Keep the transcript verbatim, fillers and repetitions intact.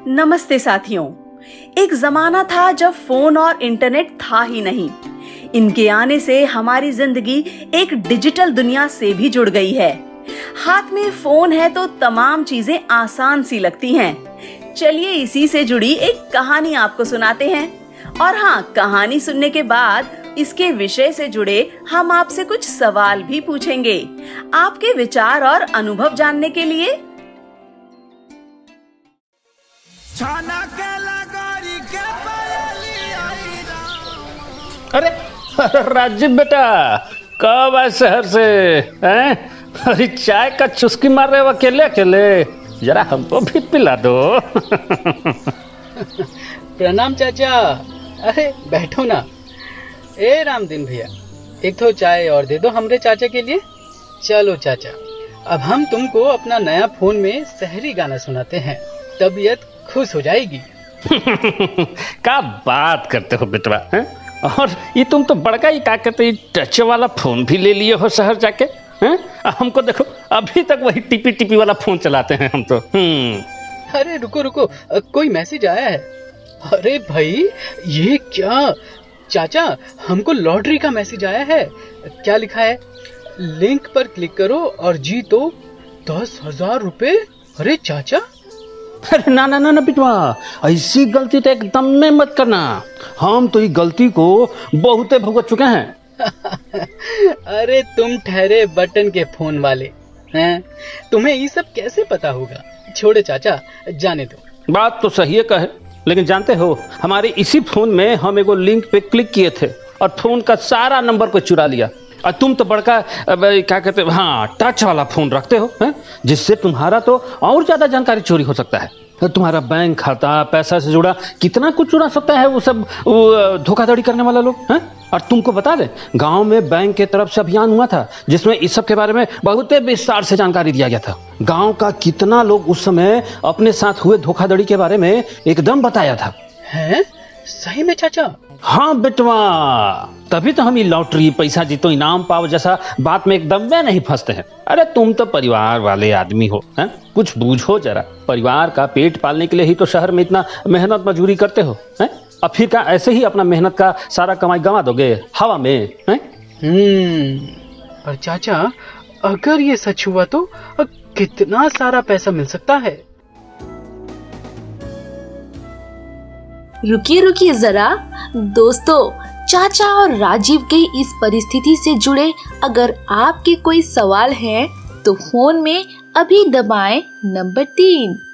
नमस्ते साथियों। एक जमाना था जब फोन और इंटरनेट था ही नहीं। इनके आने से हमारी जिंदगी एक डिजिटल दुनिया से भी जुड़ गई है। हाथ में फोन है तो तमाम चीजें आसान सी लगती हैं। चलिए इसी से जुड़ी एक कहानी आपको सुनाते हैं। और हाँ, कहानी सुनने के बाद इसके विषय से जुड़े हम आपसे कुछ सवाल भी पूछेंगे, आपके विचार और अनुभव जानने के लिए। अरे राजीव बेटा, कब आए शहर से? हैं? अरे चाय का चुस्की मार रहे हो अकेले अकेले, जरा हमको भी पिला दो। प्रणाम चाचा। अरे बैठो ना। ए रामदीन भैया, एक तो चाय और दे दो हमरे चाचा के लिए। चलो चाचा, अब हम तुमको अपना नया फोन में शहरी गाना सुनाते हैं, तबीयत खुश हो जाएगी। क्या बात करते हो बेटवा, हैं? और ये तुम तो बड़का ही क्या कहते हैं, टच वाला फोन भी ले लिए हो शहर जाके, हैं? हमको देखो अभी तक वही टिपी टिपी वाला फोन चलाते हैं हम तो। हम्म अरे रुको रुको, कोई मैसेज आया है। अरे भाई, ये क्या? चाचा, हमको लॉटरी का मैसेज आया है। क्या लिखा है? लिंक पर क्लिक करो और जीतो दस हजार रुपए। अरे चाचा, अरे ना ना ना ना बिटवा, ऐसी गलती तो एकदम में मत करना। हम तो ये गलती को बहुते भुगत चुके हैं। अरे तुम ठहरे बटन के फोन वाले हैं, तुम्हें ये सब कैसे पता होगा? छोड़े चाचा, जाने दो। बात तो सही है कहे, लेकिन जानते हो हमारे इसी फोन में हम एगो लिंक पे क्लिक किए थे और फोन का सारा नंबर को चुरा लिया। और तुम तो बड़का क्या कहते, हाँ, टच वाला फोन रखते हो, हैं? जिससे तुम्हारा तो और ज्यादा जानकारी चोरी हो सकता है। तुम्हारा बैंक खाता, पैसा से जुड़ा कितना कुछ चुरा सकता है वो सब धोखाधड़ी करने वाला लोग, हैं? और तुमको बता दे, गांव में बैंक के तरफ से अभियान हुआ था जिसमें इस सब के बारे में बहुत विस्तार से जानकारी दिया गया था। गांव का कितना लोग उस समय अपने साथ हुए धोखाधड़ी के बारे में एकदम बताया था। हैं? सही में चाचा? हाँ बेटवा, तभी तो हम ये लॉटरी, पैसा जीतो इनाम पाओ जैसा बात में एकदम में नहीं फंसते हैं। अरे तुम तो परिवार वाले आदमी हो, हैं? कुछ बूझो जरा। परिवार का पेट पालने के लिए ही तो शहर में इतना मेहनत मजदूरी करते हो, हैं? अब फिर क्या ऐसे ही अपना मेहनत का सारा कमाई गंवा दोगे हवा में, हैं? हम्म पर चाचा, अगर ये सच हुआ तो कितना सारा पैसा मिल सकता है? रुकिए रुकिए जरा दोस्तों, चाचा और राजीव के इस परिस्थिति से जुड़े अगर आपके कोई सवाल हैं तो फोन में अभी दबाएं नंबर तीन।